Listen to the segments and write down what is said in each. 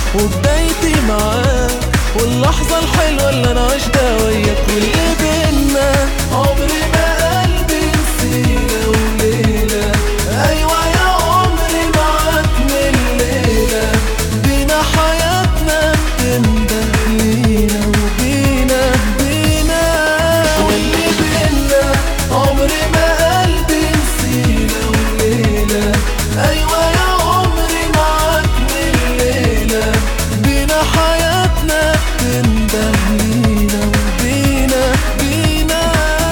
وبدايتي معاك، واللحظة الحلوة اللي انا عشتها وياك، واللي بينا عمري ما قلبي نسينا وليلة. ايوه يا عمري معاك من الليلة، بينا حياتنا بتنده لينا وبينا بينا، واللي بينا عمري ما قلبي نسينا وليلة. ايوه يا عمري معاك من الليلة، بينا حياتنا بتنده لينا وبينا بينا.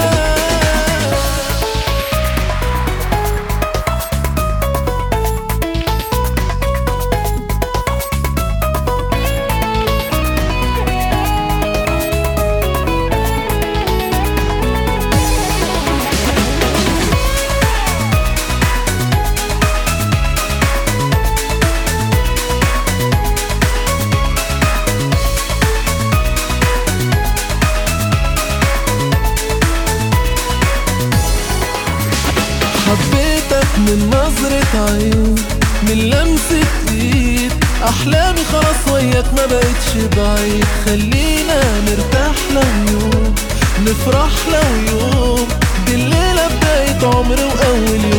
حبيتك من نظرة عين، من لمسة ايد، احلامي خلاص وياك ما بقتش بعيد. خلينا نرتاح لو يوم، نفرح لو يوم، دي الليلة بداية عمر واول يوم.